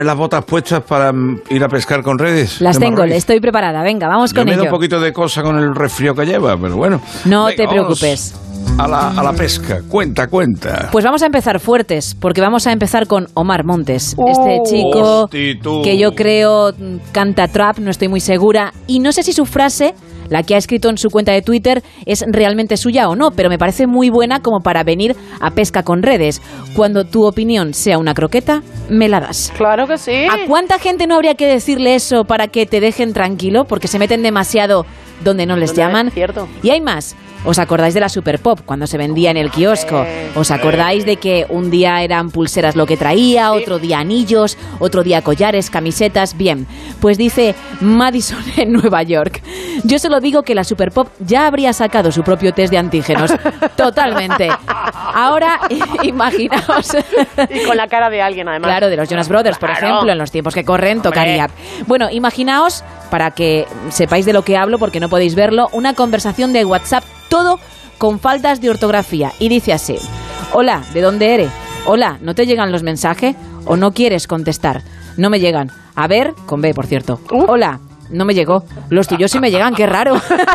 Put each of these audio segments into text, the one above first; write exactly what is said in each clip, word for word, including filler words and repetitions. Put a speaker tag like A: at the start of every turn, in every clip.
A: las botas puestas para ir a pescar con redes?
B: Las tengo, estoy preparada. Venga, vamos con
A: ello. Me da
B: ello.
A: un poquito de cosa con el resfrío que lleva, pero bueno.
B: No
A: Venga,
B: te preocupes.
A: A la, a la pesca. Cuenta, cuenta.
B: Pues vamos a empezar fuertes, porque vamos a empezar con Omar Montes.
C: Oh,
B: este chico
A: hosti, tú.
B: que yo creo canta trap, no estoy muy segura. Y no sé si su frase, la que ha escrito en su cuenta de Twitter, es realmente suya o no, pero me parece muy buena como para venir a pesca con redes. Cuando tu opinión sea una croqueta, me la das.
C: Claro que sí.
B: ¿A cuánta gente no habría que decirle eso para que te dejen tranquilo? Porque se meten demasiado donde no les
C: Donde
B: llaman.
C: es cierto.
B: Y hay más. ¿Os acordáis de la Super Pop cuando se vendía en el kiosco? ¿Os acordáis de que un día eran pulseras lo que traía, otro día anillos, otro día collares, camisetas? Bien, pues dice Madison en Nueva York. Yo solo digo que la Super Pop ya habría sacado su propio test de antígenos. Totalmente. Ahora, imaginaos.
C: Y con la cara de alguien, además.
B: Claro, de los Jonas Brothers, por
C: Claro.
B: ejemplo, en los tiempos que corren,
C: Hombre.
B: tocaría. Bueno, imaginaos, para que sepáis de lo que hablo, porque no podéis verlo, una conversación de WhatsApp, todo con faltas de ortografía. Y dice así: hola, ¿de dónde eres? Hola, ¿no te llegan los mensajes? ¿O no quieres contestar? No me llegan. A ver, con B, por cierto.
C: Uh.
B: Hola. No me llegó. Los tuyos sí me llegan, qué raro.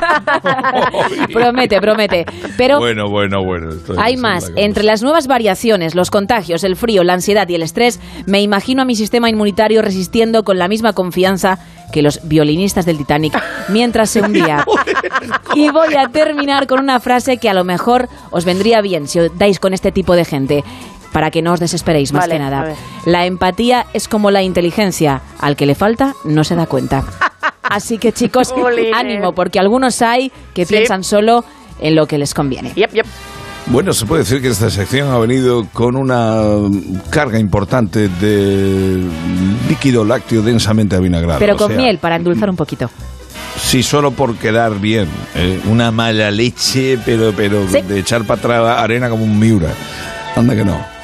B: promete, promete. Pero
A: Bueno, bueno, bueno. Esto es-
B: hay
A: es
B: más.
A: la cosa.
B: Entre las nuevas variaciones, los contagios, el frío, la ansiedad y el estrés, me imagino a mi sistema inmunitario resistiendo con la misma confianza que los violinistas del Titanic mientras se hundía. Y voy a terminar con una frase que a lo mejor os vendría bien si os dais con este tipo de gente, para que no os desesperéis, más
C: Vale,
B: que
C: a
B: nada.
C: ver.
B: La empatía es como la inteligencia. Al que le falta, no se da cuenta. Así que, chicos,
C: Jolines.
B: ánimo, porque algunos hay que
C: Sí.
B: piensan solo en lo que les conviene.
C: Yep, yep.
A: Bueno, se puede decir que esta sección ha venido con una carga importante de líquido lácteo densamente avinagrado.
B: Pero
A: o
B: con
A: sea,
B: miel, para endulzar un poquito.
A: Sí, solo por quedar bien. ¿eh? Una mala leche, pero, pero
B: Sí.
A: de echar para atrás arena como un miura. Anda que no.